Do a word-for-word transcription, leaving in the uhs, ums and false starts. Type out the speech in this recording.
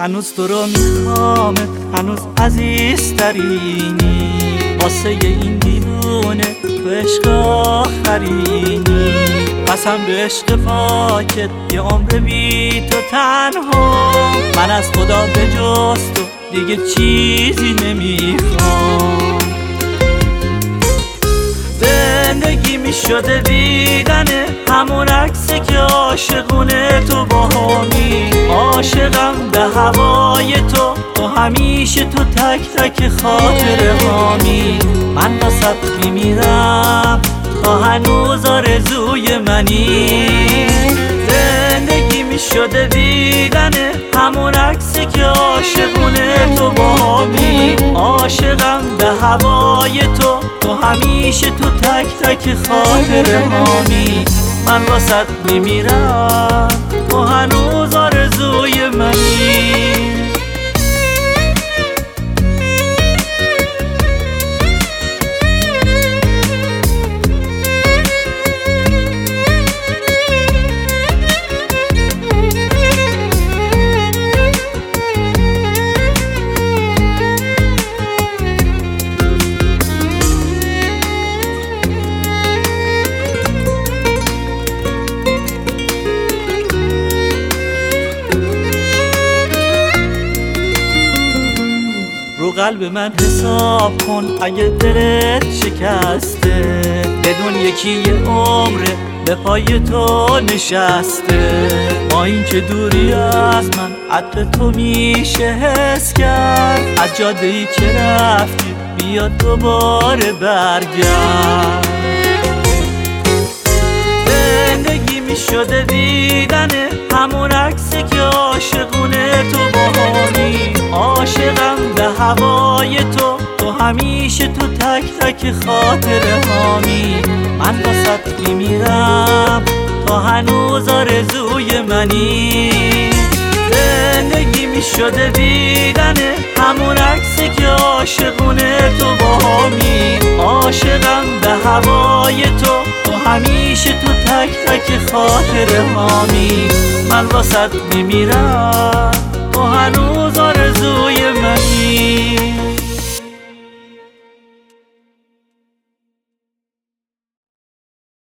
هنوز تو رو میخوام، هنوز عزیزترینی، واسه این دیوونه تو عشق آخرینی. قسم به عشق پاکت یه عمر بی تو تنها، من از خدا به جز تو دیگه چیزی نمیخوام. زندگی می شده دیدن همون عکسی که عاشقونه تو باهامی. عاشقم به هوای تو، تو همیشه تو تک تک خاطره هامی. من واسط میمیرم تا هنوز آرزوی منی. زندگی می شده دیدن همون عکسی که عاشقونه تو باهامی. عاشقم به هوای تو، تو همیشه تو تک تک خاطره هامی. من واسط میمیرم تو هنوز آرزوی منی. رو قلب من حساب کن اگه دلت شکسته، بدون یکی یه عمره به پای تو نشسته. با این که دوری از من عطر تو میشه حس کرد، از جاده ای که رفتی بیا دوباره برگرد. زندگی می شده دیدن همون عکسی که عاشقونه تو باهامی. عاشقم به هوای تو، تو همیشه تو تک تک خاطره هامی. من واسط میمیرم تا هنوز آرزوی منی. زندگی می شده دیدن همون عکسی که عاشقونه تو باهامی. عاشقم به هوای تو، تو همیشه تو تک تک خاطره هامی. من واسط میمیرم تو هنوز آرزوی منی.